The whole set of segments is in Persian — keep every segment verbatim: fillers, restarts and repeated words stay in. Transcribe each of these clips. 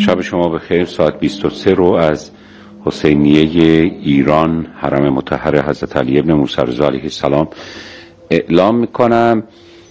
شب شما بخیر. ساعت بیست و سه رو از حسینیه ایران حرم مطهر حضرت علی ابن موسی رضا علیه السلام اعلام میکنم.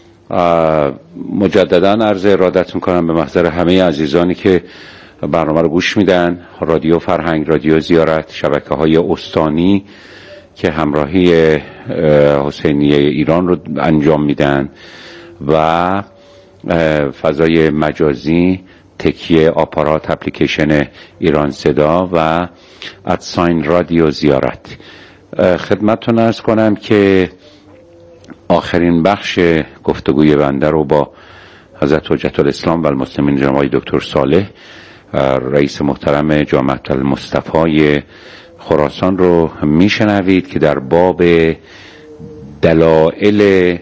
مجددا عرض ارادت میکنم به محضر همه عزیزانی که برنامه رو گوش میدن، رادیو فرهنگ، رادیو زیارت، شبکه های استانی که همراهی حسینیه ایران رو انجام میدن و فضای مجازی، تکیه آپارات اپلیکیشن ایران صدا و ادساین رادیو زیارت. خدمتتون عرض کنم که آخرین بخش گفتگوی بنده رو با حضرت حجت الاسلام و المسلمین جناب دکتر صالح رئیس محترم جامعه المصطفی خراسان رو میشنوید که در باب دلایل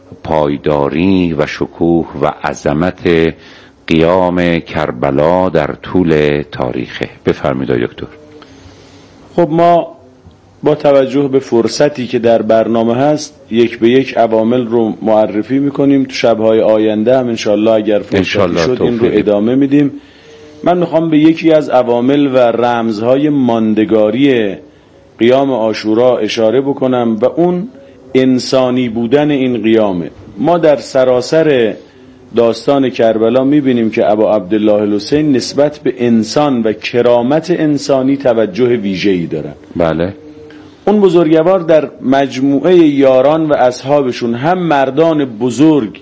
پایداری و شکوه و عظمت قیام کربلا در طول تاریخه. بفرمایید دکتر. خب ما با توجه به فرصتی که در برنامه هست یک به یک عوامل رو معرفی میکنیم. تو شبهای آینده هم انشالله اگر فرصتی شد این رو ادامه میدیم. من میخوام به یکی از عوامل و رمزهای ماندگاری قیام عاشورا اشاره بکنم و اون انسانی بودن این قیامه. ما در سراسر داستان کربلا میبینیم که ابا عبدالله الحسین نسبت به انسان و کرامت انسانی توجه ویژه‌ای دارن. بله. اون بزرگوار در مجموعه یاران و اصحابشون هم مردان بزرگ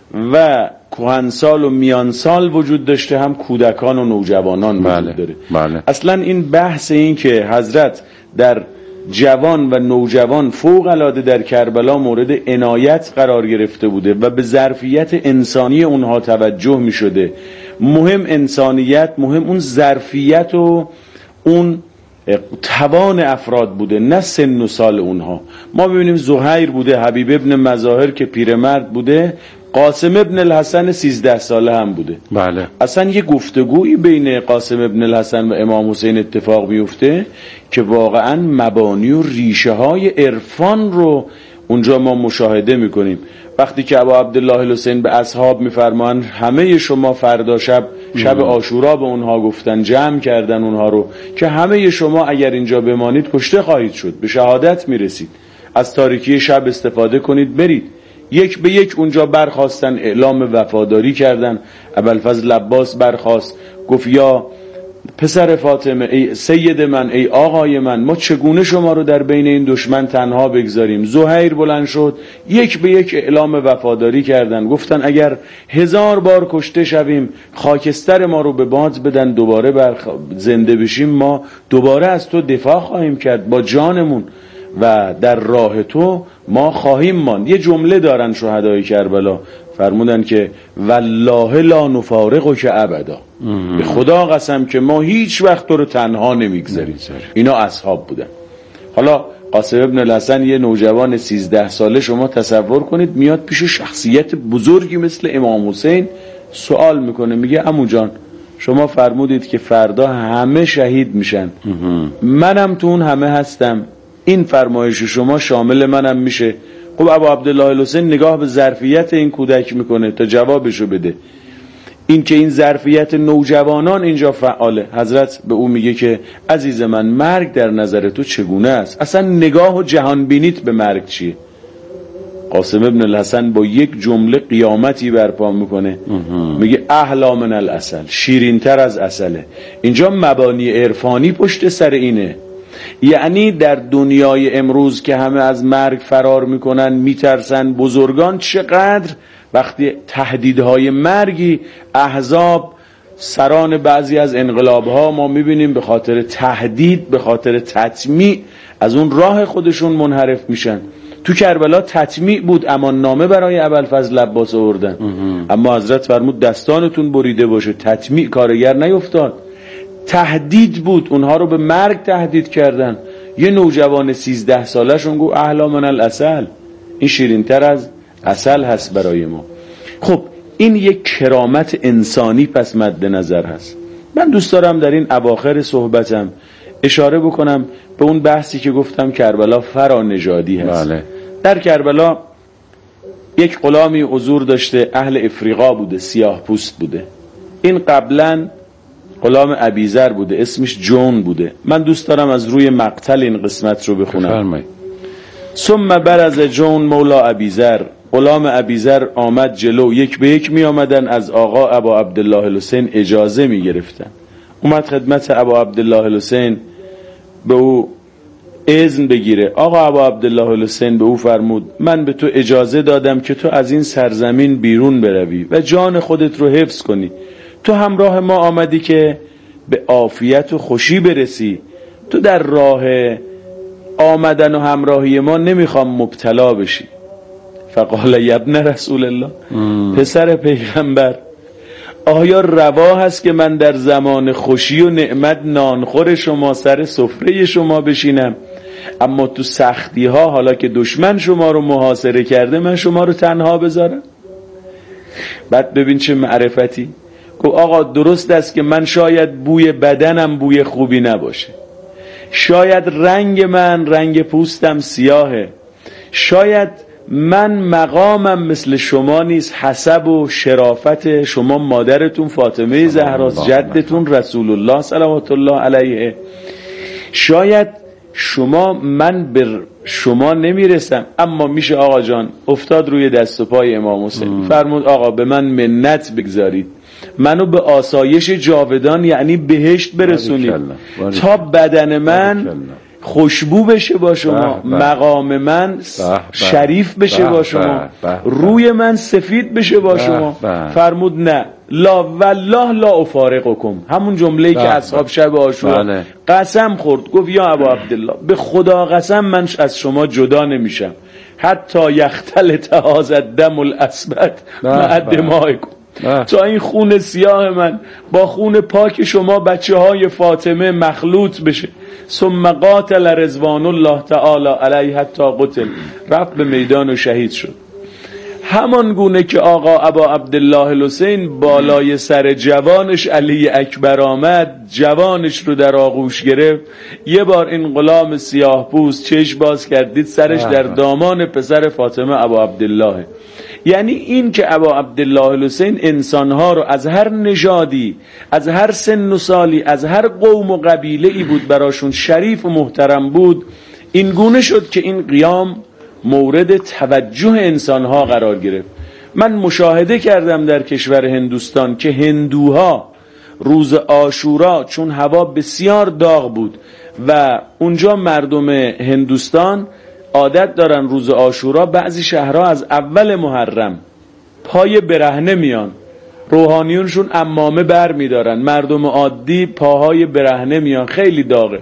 و کهنسال و میانسال وجود داشته، هم کودکان و نوجوانان وجود بله. داره. بله. اصلا این بحث این که حضرت در جوان و نوجوان فوق العاده در کربلا مورد عنایت قرار گرفته بوده و به ظرفیت انسانی اونها توجه می شده. مهم انسانیت، مهم اون ظرفیت و اون توان افراد بوده، نه سن و سال اونها. ما ببینیم زهیر بوده، حبیب ابن مظاهر که پیرمرد بوده، قاسم ابن الحسن سیزده ساله هم بوده. بله. اصلا یه گفتگویی بین قاسم ابن الحسن و امام حسین اتفاق میفته که واقعا مبانی و ریشه های عرفان رو اونجا ما مشاهده میکنیم. وقتی که ابا عبدالله الحسین به اصحاب میفرمان همه شما فردا شب شب عاشورا به اونها گفتن، جمع کردن اونها رو که همه شما اگر اینجا بمانید کشته خواهید شد، به شهادت میرسید، از تاریکی شب استفاده کنید برید. یک به یک اونجا برخواستن، اعلام وفاداری کردن. ابوالفضل عباس برخواست، گفت یا پسر فاطمه، ای سید من، ای آقای من، ما چگونه شما رو در بین این دشمن تنها بگذاریم؟ زهیر بلند شد، یک به یک اعلام وفاداری کردن. گفتن اگر هزار بار کشته شویم، خاکستر ما رو به باد بدن، دوباره بر زنده بشیم، ما دوباره از تو دفاع خواهیم کرد با جانمون و در راه تو ما خواهیم ماند. یه جمله دارن شهدای کربلا، فرمودن که والله لا نفارقک ابدا، به خدا قسم که ما هیچ وقت تو رو تنها نمیگذاریم. اینا اصحاب بودن. حالا قاسم ابن الحسن یه نوجوان سیزده ساله، شما تصور کنید میاد پیش شخصیت بزرگی مثل امام حسین سوال میکنه، میگه عمو جان شما فرمودید که فردا همه شهید میشن، منم تو اون همه هستم، این فرمایش شما شامل منم میشه؟ خب ابا عبدالله الحسین نگاه به ظرفیت این کودک میکنه تا جوابشو بده. این که این ظرفیت نوجوانان اینجا فعاله. حضرت به او میگه که عزیز من، مرگ در نظر تو چگونه است؟ اصلا نگاه و جهان بینیت به مرگ چیه؟ قاسم ابن الحسن با یک جمله قیامتی برپا میکنه، میگه احلا من العسل، شیرین تر از عسله. اینجا مبانی عرفانی پشت سر اینه. یعنی در دنیای امروز که همه از مرگ فرار میکنن، میترسن، بزرگان چقدر وقتی تهدیدهای مرگی، احزاب، سران بعضی از انقلابها ما میبینیم به خاطر تهدید، به خاطر تطمیع از اون راه خودشون منحرف میشن. تو کربلا تطمیع بود، امان نامه برای ابوالفضل عباس آوردن، اما حضرت فرمود دستانتون بریده باشه، تطمیع کارگر نیفتاد. تهدید بود، اونها رو به مرگ تهدید کردن. یه نوجوان سیزده ساله شون گو احلا من العسل، این شیرین تر از عسل هست برای ما. خب این یک کرامت انسانی پس مد نظر هست. من دوست دارم در این اواخر صحبتم اشاره بکنم به اون بحثی که گفتم کربلا فرانژادی هست. بله. در کربلا یک غلامی حضور داشته، اهل افریقا بوده، سیاه پوست بوده. این قبلا غلام ابیذر بوده، اسمش جون بوده. من دوست دارم از روی مقتل این قسمت رو بخونم. ثم برز جون مولا ابیذر، غلام ابیذر آمد جلو، یک به یک می آمدن از آقا ابا عبدالله الحسین اجازه می گرفتن. اومد خدمت ابا عبدالله الحسین به او اذن بگیره. آقا ابا عبدالله الحسین به او فرمود من به تو اجازه دادم که تو از این سرزمین بیرون بروی و جان خودت رو حفظ کنی. تو همراه ما آمدی که به عافیت و خوشی برسی. تو در راه آمدن و همراهی ما نمیخوام مبتلا بشی. فقال یبن رسول الله، ام. پسر پیغمبر، آیا روا هست که من در زمان خوشی و نعمت نانخور شما سر سفره شما بشینم، اما تو سختی ها حالا که دشمن شما رو محاصره کرده من شما رو تنها بذارم؟ بعد ببین چه معرفتی. گفت آقا درست است که من شاید بوی بدنم بوی خوبی نباشه، شاید رنگ من رنگ پوستم سیاهه، شاید من مقامم مثل شما نیست، حسب و شرافت شما مادرتون فاطمه زهراست، جدتون رسول الله صلوات الله علیه، شاید شما من به شما نمیرسم، اما میشه آقا جان. افتاد روی دست و پای امام حسین، فرمود آقا به من منت بگذارید، منو به آسایش جاودان یعنی بهشت برسونید تا بدن من خوشبو بشه با شما، مقام من شریف بشه با شما، روی من سفید بشه با شما. فرمود نه، لا والله لا افارقکم، همون جمله‌ای که اصحاب شب عاشورا قسم خورد، گفت یا ابا عبدالله به خدا قسم من از شما جدا نمیشم حتی یختلط هذا الدم الاسود مع دمائکم، تا این خون سیاه من با خون پاک شما بچه های فاطمه مخلوط بشه. ثم قاتل رضوان الله تعالی علیه حتی قتل، رفت به میدان و شهید شد. همان گونه که آقا ابا عبدالله الحسین بالای سر جوانش علی اکبر آمد، جوانش رو در آغوش گرفت، یه بار این غلام سیاه پوست چشم باز کردید سرش در دامان پسر فاطمه ابا عبدالله. یعنی این که ابا عبدالله الحسین انسانها رو از هر نژادی، از هر سن و سالی، از هر قوم و قبیله ای بود براشون شریف و محترم بود، این گونه شد که این قیام مورد توجه انسانها قرار گرفت. من مشاهده کردم در کشور هندوستان که هندوها روز عاشورا چون هوا بسیار داغ بود و اونجا مردم هندوستان عادت دارن روز عاشورا بعضی شهرها از اول محرم پای برهنه میان، روحانیونشون عمامه بر میدارن، مردم عادی پاهای برهنه میان، خیلی داغه.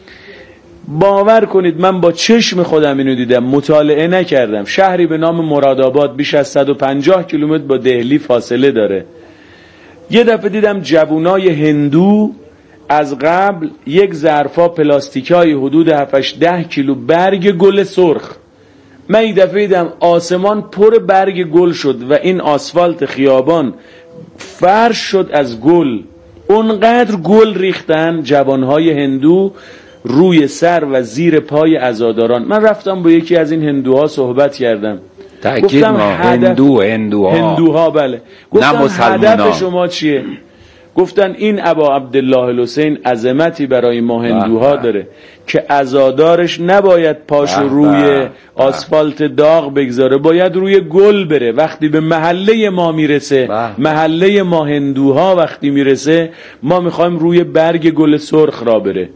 باور کنید من با چشم خودم اینو دیدم، مطالعه نکردم. شهری به نام مرادآباد بیش از صد و پنجاه کیلومتر با دهلی فاصله داره. یه دفعه دیدم جوونای هندو از قبل یک ظرفا پلاستیکای حدود هفت ده کیلو برگ گل سرخ، من این دفعه دیدم آسمان پر برگ گل شد و این آسفالت خیابان فرش شد از گل. اونقدر گل ریختن جوانهای هندو روی سر و زیر پای عزاداران. من رفتم با یکی از این هندوها صحبت کردم، گفتم هندو هندوها هندوها بله، گفتم هدف شما چیه؟ گفتن این ابا عبدالله الحسین عظمتی برای ما هندوها داره که عزادارش نباید پاشو روی آسفالت داغ بگذاره، باید روی گل بره. وقتی به محله ما میرسه، محله ما هندوها وقتی میرسه، ما میخوایم روی برگ گل سرخ را بره.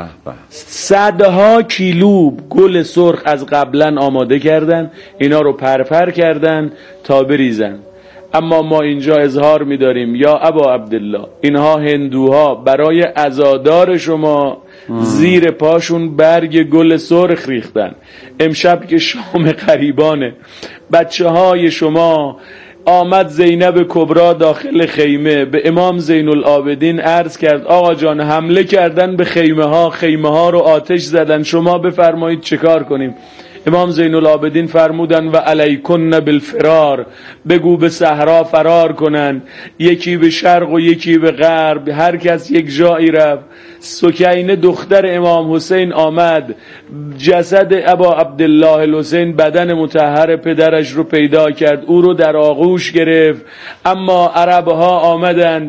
صدها کیلو گل سرخ از قبلا آماده کردن، اینا رو پرپر کردن تا بریزن. اما ما اینجا اظهار می‌داریم یا ابا عبدالله، اینها هندوها برای عزادار شما زیر پاشون برگ گل سرخ ریختن. امشب که شام قریبانه، بچه های شما آمد زینب کبرا داخل خیمه به امام زین العابدین عرض کرد آقا جان حمله کردن به خیمه ها، خیمه ها رو آتش زدن، شما بفرمایید چه کار کنیم؟ امام زین العابدین فرمودن و علیکن بالفرار، بگو به صحرا فرار کنن، یکی به شرق و یکی به غرب، هر کس یک جایی رفت. سکینه دختر امام حسین آمد، جسد ابا عبدالله الحسین بدن مطهر پدرش رو پیدا کرد، او رو در آغوش گرفت. اما عربها آمدن،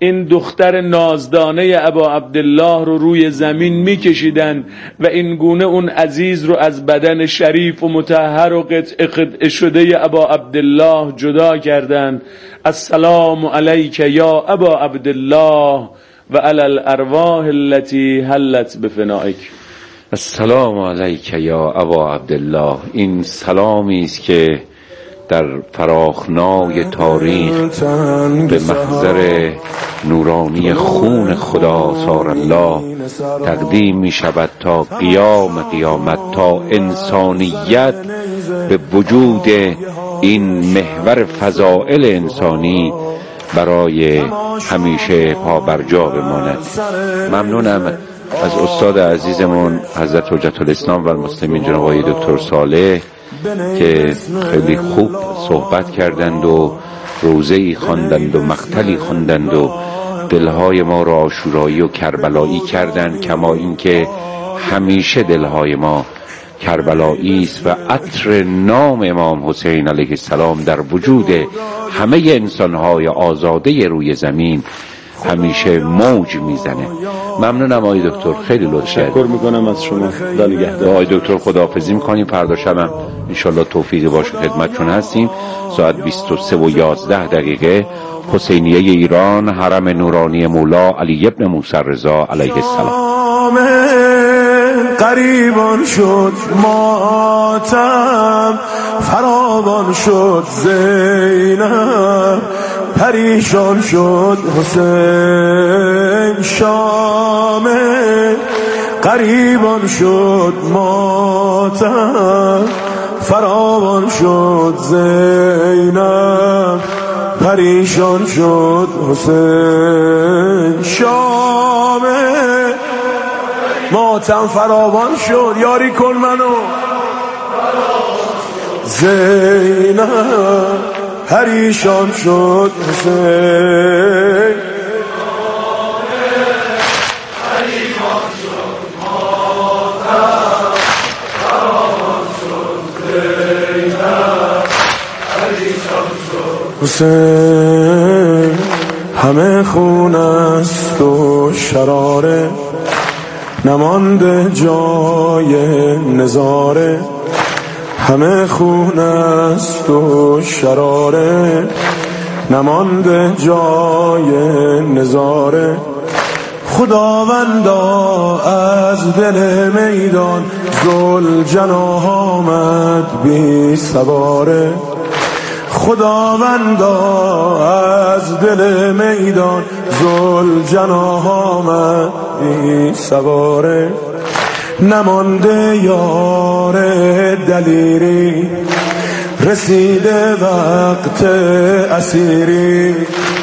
این دختر نازدانه ابا عبدالله رو روی زمین میکشیدن و این گونه اون عزیز رو از بدن شریف و مطهر و قطع قطع شده ابا عبدالله جدا کردن. السلام علیک یا ابا عبدالله و علی الارواح التي حلت بفنائک. السلام علیک یا ابا عبدالله. این سلامی است که در فراخنای تاریخ به محضر نورانی خون خدا سار الله تقدیم می شود تا قیام قیامت، تا انسانیت به وجود این محور فضائل انسانی برای همیشه پا برجا بماند. ممنونم از استاد عزیزمون حضرت حجت الاسلام و المسلمین جناب آقای دکتر صالح که خیلی خوب صحبت کردند و روزه‌ای خواندند و مقتلی خواندند و دلهای ما را عاشورایی و کربلایی کردند، کما اینکه همیشه دلهای ما کربلایی است و عطر نام امام حسین علیه السلام در وجود همه انسانهای آزاده روی زمین همیشه موج میزنه. ممنونم آقای دکتر، خیلی لطف کردید. تشکر میکنم از شما. خدا نگهدار. آقای دکتر خداحافظی میکنیم. فردا شبم انشالله توفیقی باشه خدمتتون هستیم ساعت بیست و سه و یازده دقیقه حسینیه ایران، حرم نورانی مولا علی ابن موسی رضا علیه السلام. قریبان شد ماتم، فراوان شد زینب، پریشان شد حسین شام. قریبان شد ماتم، فراوان شد زینب، پریشان شد حسین شام. ماتم فراوان شد، یاری کن منو زینب، پریشان شد حسین. پریشان شد ماتم، فراوان شد زینب، پریشان شد حسین. همه خون است و شراره، نمانده جای نظاره. همه خون است و شراره، نمانده جای نظاره. خداوندا از دل میدان ذوالجناح آمد بی سواره. خداوندا از دل میدان ذوالجناح آمد بی سواره. نمانده یار دلیری، رسیده وقت اسیری.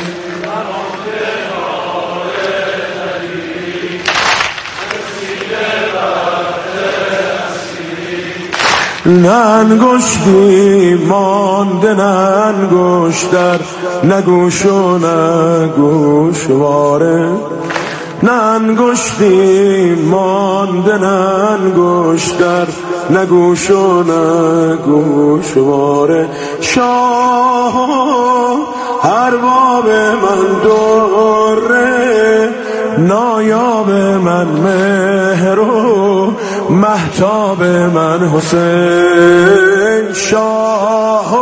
نه انگشتی مانده، نه انگشتر، نه گوش و نه گوشواره. نه انگشتی مانده، نه انگشتر، نه گوش و نه گوشواره. شاه ارباب من دره، نایاب من مهر و مهتاب من حسین. شاه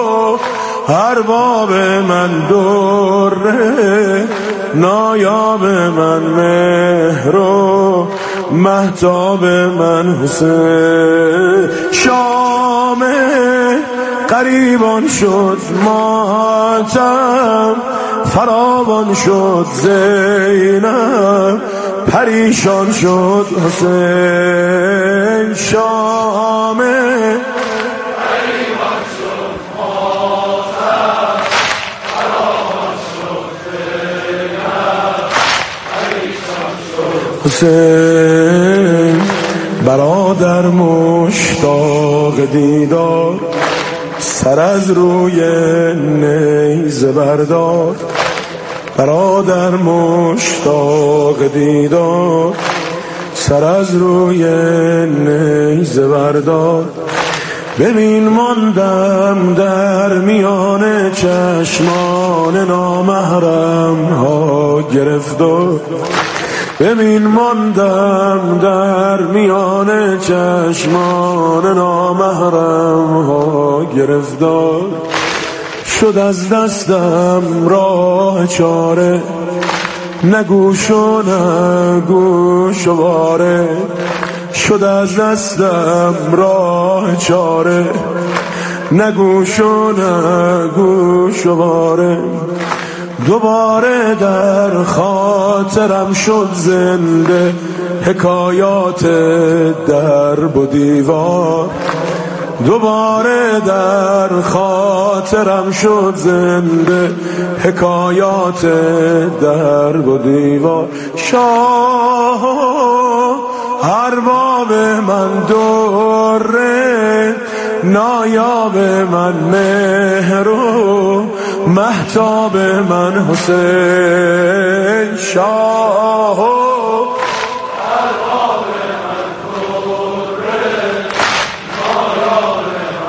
ارباب من دره، نایاب من مهر و مهتاب من حسین. شام قریبان شد ماتم، فراوان شد زینب، پریشان شد حسین. شام قریبان شد ماتم، فراوان شد زینب، پریشان شد حسین. برادر مشتاق دیدار، سر از روی نیزه بردار. برادر مشتاق دیدار، سر از روی نیزه بردار. ببین ماندم در میان چشمان نامحرم ها گرفتار، ببین ماندم در میان چشمان نامحرم ها گرفتار، شد از دستم راه چاره، نگوش و نگوش و واره، شد از دستم راه چاره، نگوش و نگوش و واره، دوباره در خاطرم شد زنده حکایات درب و دیوار، دوباره در خاطرم شد زنده حکایات درب و دیوار. شاه ارباب من دوره، نایاب من مهر و مهتاب من حسین. شاه ارباب من دوره، نایاب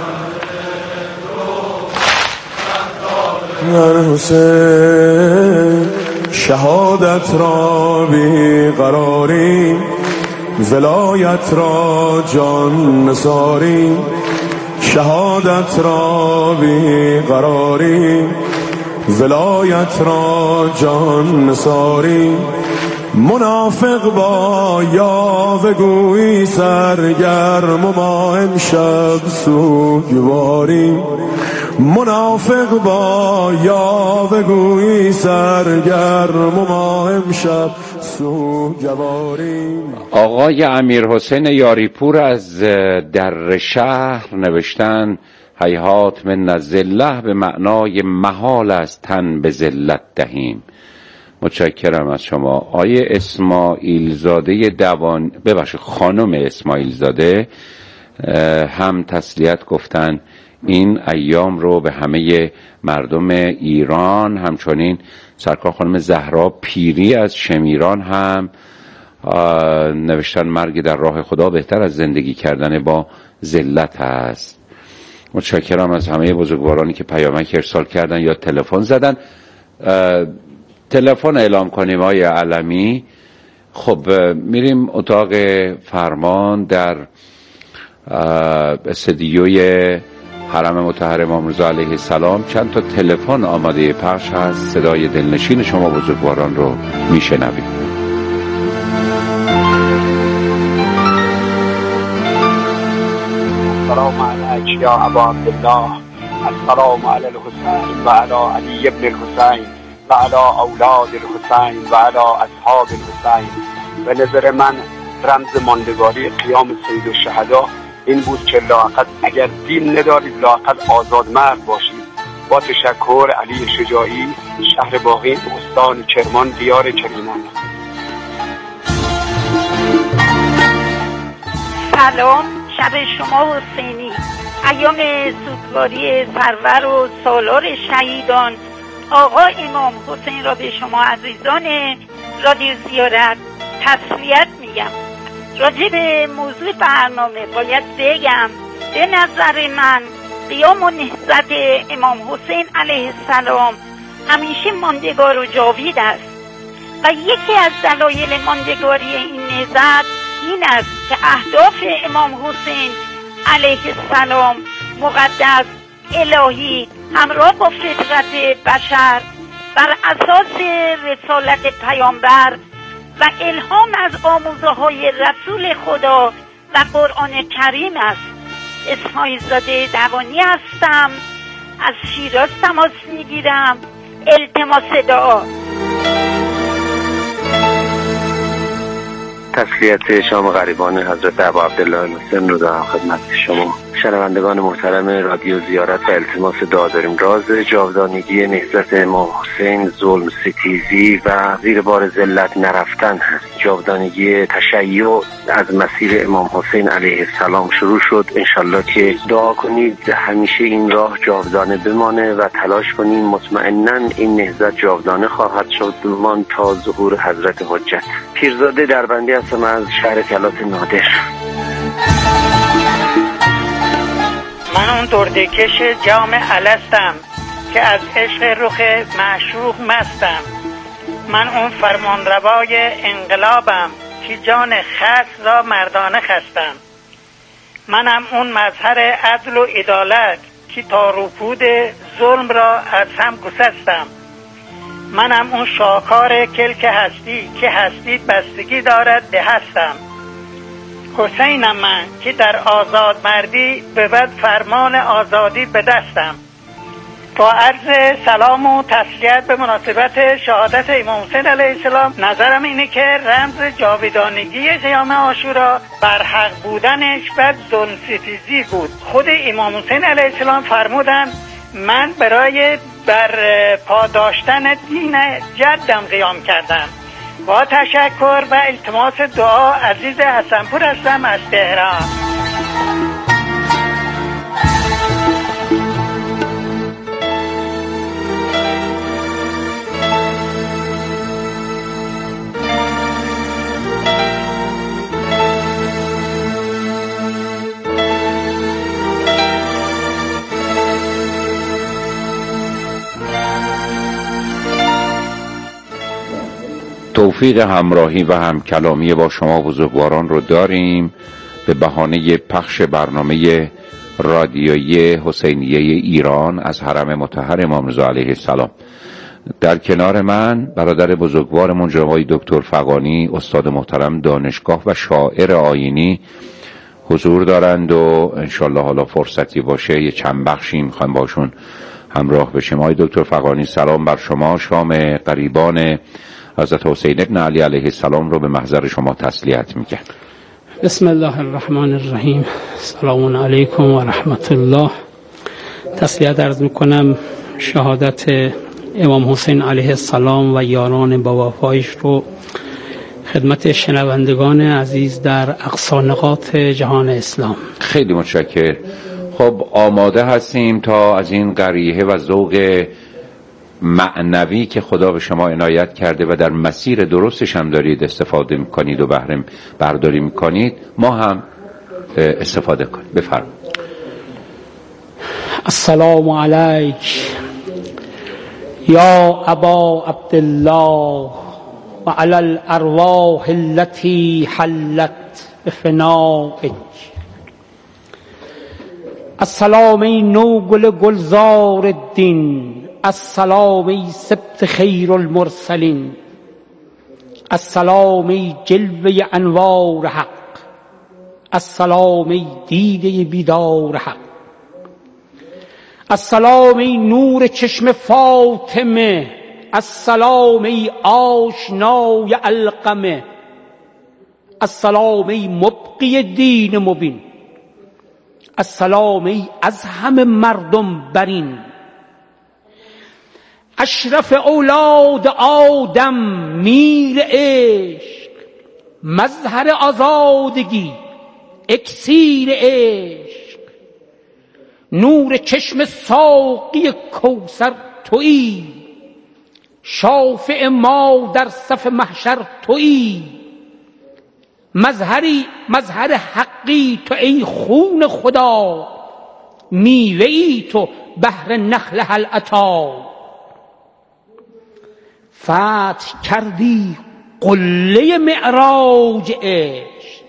من مهر و مهتاب من حسین. شهادت را بی قراری، ولایت را جان نثاری، شهادت را بی قراری، ولایت را جان نثاری. منافق با یاوه گویی سرگرم و ما امشب سوگواری، منافق با یاوه گویی سرگرم و ما امشب سوگواری. آقای امیر حسین یاریپور از در شهر نوشتن هیهات من الذله به معنای محال است تن به ذلت دهیم. متشکرم از شما. آیه اسماعیل زاده دوان ببخشید خانم اسماعیل زاده هم تسلیت گفتن این ایام رو به همه مردم ایران، همچنین سرکار خانم زهرا پیری از شمیران هم نوشتن مرگ در راه خدا بهتر از زندگی کردن با ذلت است. متشکرم از همه بزرگوارانی که پیامک ارسال کردن یا تلفن زدن. تلفن اعلام کنیم آقای علمی. خب میریم اتاق فرمان در استدیوی حرم مطهر امام رضا علیه السلام. چند تا تلفن آماده پخش هست، صدای دلنشین شما بزرگواران رو میشنویم. السلام علیک یا ابا عبدالله، السلام علی الحسین و علی علی ابن الحسین و علی اولاد الحسین و علی اصحاب الحسین. به نظر من رمز ماندگاری قیام سید الشهدا این بود که لااقل اگر دین ندارید لااقل آزاد مرد باشید. با تشکر، علی شجاعی، شهر باقی، استان کرمان، دیار کریمان. سلام، شب شما حسینی، ایام سوگواری سرور و سالار شهیدان آقا امام حسین را به شما عزیزان رادیو زیارت تسلیت میگم. راجع به موضوع برنامه باید بگم به نظر من قیام و نهضت امام حسین علیه السلام همیشه ماندگار و جاوید است و یکی از دلایل ماندگاری این نهضت این است که اهداف امام حسین علیه السلام مقدس، الهی، همراه با فطرت بشر بر اساس رسالت پیامبر و الهام از آموزه های رسول خدا و قرآن کریم است. اسماعیل زاده دوانی هستم، از شیراز تماس میگیرم. التماس دعا. تسلیت شام غریبان حضرت ابا عبدالله المسن رو دارم خدمت شما شنوندگان محترم رادیو زیارت و التماس دعا داریم. راز جاودانگی نهضت امام حسین ظلم ستیزی و زیر بار ذلت نرفتن هست. جاودانگی تشیع از مسیر امام حسین علیه السلام شروع شد. انشالله که دعا کنید همیشه این راه جاودانه بمانه و تلاش کنیم مطمئناً این نهضت جاودانه خواهد شد مان تا ظهور حضرت حجت. پیرزاده دربندی هستم از شهر کلات نادر. من اون دردکش جام الستم که از عشق رخ معشوق مستم. من اون فرمانروای انقلابم که جان خس را مردانه خستم. منم اون مظهر عدل و عدالت که تا رکود ظلم را از هم گسستم. منم اون شاکار کلک هستی که هستی بستگی دارد به هستم. حسینم من که در آزاد مردی بود فرمان آزادی به دستم. با عرض سلام و تسلیت به مناسبت شهادت امام حسین علیه السلام، نظرم اینه که رمز جاودانگی قیام عاشورا برحق بودنش و ظلم ستیزی بود. خود امام حسین علیه السلام فرمودن من برای بر پا داشتن دین جدم قیام کردم. با تشکر و التماس دعا، عزیز حسنپور هستم از تهران. توفیق همراهی و همکلامی با شما بزرگواران رو داریم به بهانه پخش برنامه رادیویی حسینیه ایران از حرم مطهر امام رضا علیه السلام. در کنار من برادر بزرگوارمون جناب دکتر فغانی، استاد محترم دانشگاه و شاعر آیینی حضور دارند و انشالله حالا فرصتی باشه یه چند بخشی میخوایم باشون همراه بشیم. آقای دکتر فغانی سلام بر شما. شام قریبان حضرت حسین ابن علی علیه السلام رو به محضر شما تسلیت میگن. بسم الله الرحمن الرحیم. سلام علیکم و رحمت الله. تسلیت عرض میکنم شهادت امام حسین علیه السلام و یاران با وفایش رو خدمت شنوندگان عزیز در اقصا نقاط جهان اسلام. خیلی متشکر. خب آماده هستیم تا از این قریحه و ذوق معنوی که خدا به شما عنایت کرده و در مسیر درستش هم دارید استفاده میکنید و بهره برداری میکنید ما هم استفاده کنید. بفرمایید. السلام علیک یا ابا عبدالله و علی الارواح التي حلت بفنائک. السلام ای نوگل گلزار الدین، السلام ای سبط خیر المرسلین، السلام ای جلوه انوار حق، السلام ای دیده بیدار حق، السلام ای نور چشم فاطمه، السلام ای آشنای علقمه، السلام ای مبقی دین مبین، السلام ای از همه مردم برین، اشرف اولاد آدم میر عشق، مظهر آزادگی اکسیر عشق، نور چشم ساقی کوثر تویی، شافع ما در صف محشر تویی، مظهری مظهر حقی تو ای خون خدا، میوه‌ای تو بهر نخل هل عطا، فتح کردی قله معراج عشق،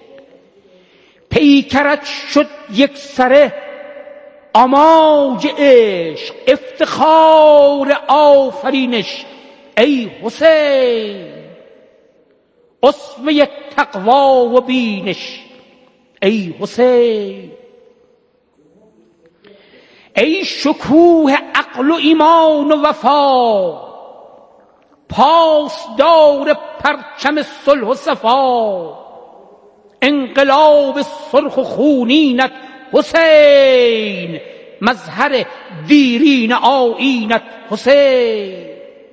پیکرت شد یک سره آماج عشق، افتخار آفرینش ای حسین، اسوه تقوا و بینش ای حسین، ای شکوه عقل و ایمان و وفا، پاسدار پرچم صلح و صفا، انقلاب سرخ و خونینت حسین، مظهر دیرین آیینت حسین،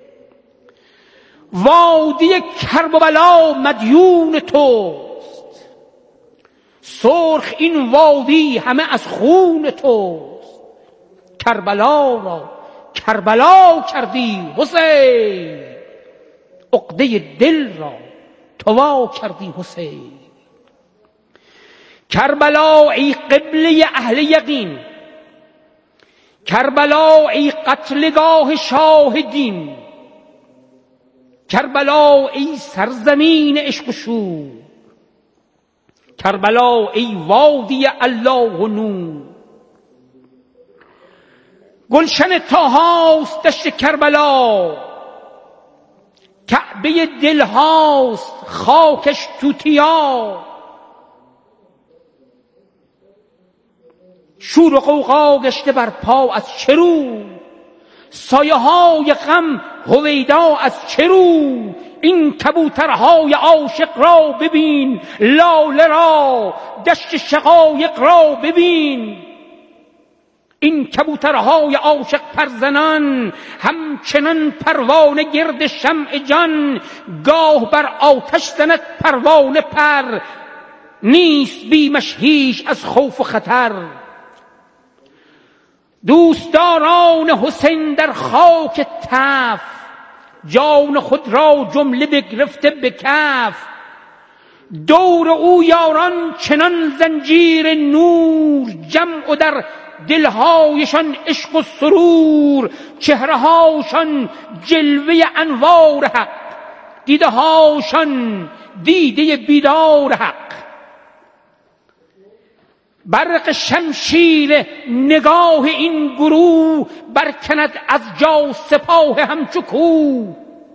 وادی کربلا مدیون توست، سرخ این وادی همه از خون توست، کربلا را کربلا کردی حسین، عقده دل را توا کردی حسین، کربلا ای قبله اهل یقین، کربلا ای قتلگاه شاه دین، کربلا ای سرزمین عشق و شور، کربلا ای وادی الله و نور. گلشن طاهاست دشت کربلا، کعبه دلهاست خاکش توتیا. شور و غوغا گشته بر پا از چه رو، سایه های غم هویدا از چه رو. این کبوترهای عاشق را ببین، لاله را دشت شقایق را ببین. این کبوترهای عاشق پرزنان همچنان پروانه گرد شمع جان. گاه بر آتش زند پروانه پر، نیست بیمش هیچ از خوف و خطر. دوستداران حسین در خاک تف، جان خود را جمله بگرفته به کف. دور او یاران چنان زنجیر نور، جمع و در دلهایشان عشق و سرور. چهرهاشان جلوه انوار حق، دیده هاشان دیده بیدار حق. برق شمشیر نگاه این گروه، برکند از جا سپاه همچو کوه.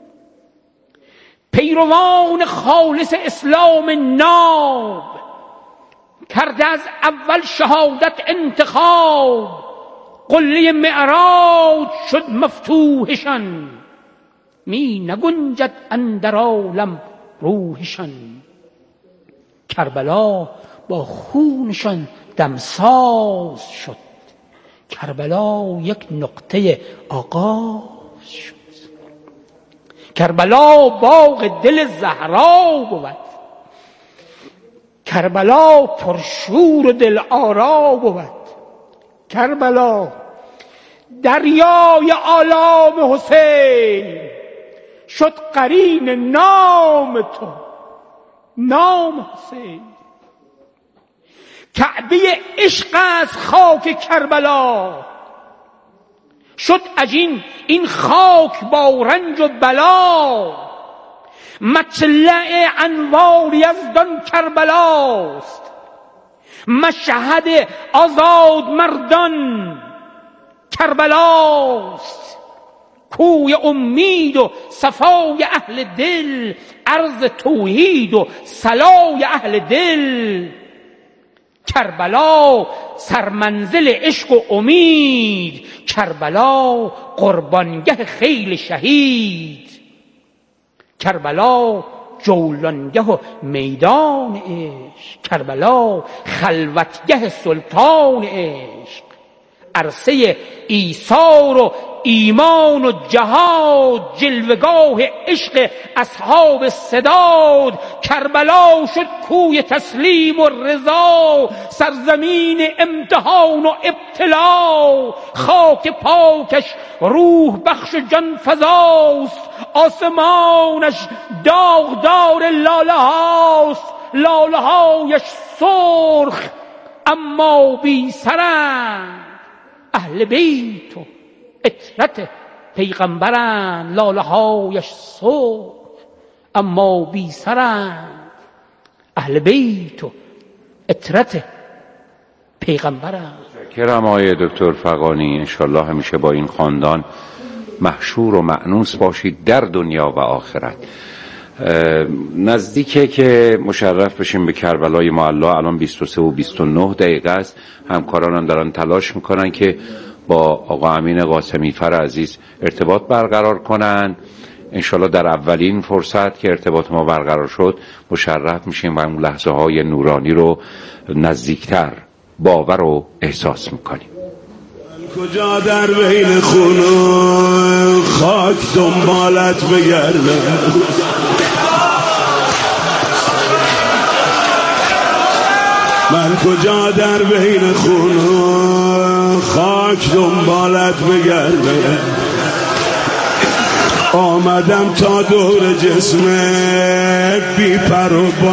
پیروان خالص اسلام ناب، کرده از اول شهادت انتخاب. قله معراج شد مفتوحشان، می نگنجد اندر عالم روحشان. کربلا با خونشان دمساز شد، کربلا یک نقطه آغاز شد. کربلا باغ دل زهرا بود، کربلا پرشور و دل آرا بود. کربلا دریای آلام حسین، شد قرین نام تو نام حسین. کعبه عشق از خاک کربلا، شد عجین این خاک با رنج و بلا. مطلع انوار یزدان کربلاست، مشهد آزاد مردان کربلاست. کوی امید و صفای اهل دل، عرض توحید و صلای اهل دل. کربلا سرمنزل عشق و امید، کربلا قربانگه خیل شهید. کربلا جولانگه و میدان عشق، کربلا خلوتگه سلطان عشق. عرصه ایثار و ایمان و جهاد، جلوگاه عشق اصحاب سداد. کربلا شد کوی تسلیم و رضا، سرزمین امتحان و ابتلا. خاک پاکش روح بخش و جان فزاست، آسمانش داغدار لاله هاست. لاله هایش سرخ اما بی سرند، اهل بیت و عطرت پیغمبرند. لاله هایش سرخ اما بی سرند، اهل بیت و عطرت پیغمبرند. کرم آقای دکتر فغانی، انشالله همیشه با این خاندان محشور و مأنوس باشید در دنیا و آخرت. نزدیکه که مشرف بشیم به کربلای معلا. الان بیست و سه و بیست و نه دقیقه است. همکارانم دارن تلاش میکنن که با آقا امین قاسمی فر عزیز ارتباط برقرار کنن. انشالله در اولین فرصت که ارتباط ما برقرار شد مشرف میشیم و اون لحظه های نورانی رو نزدیکتر باور و احساس میکنیم. کجا در بین خون و خاک دنبالت بگردم، من کجا در بین خون و خاک دنبالت بگردم. آمدم تا دور جسم بی پر و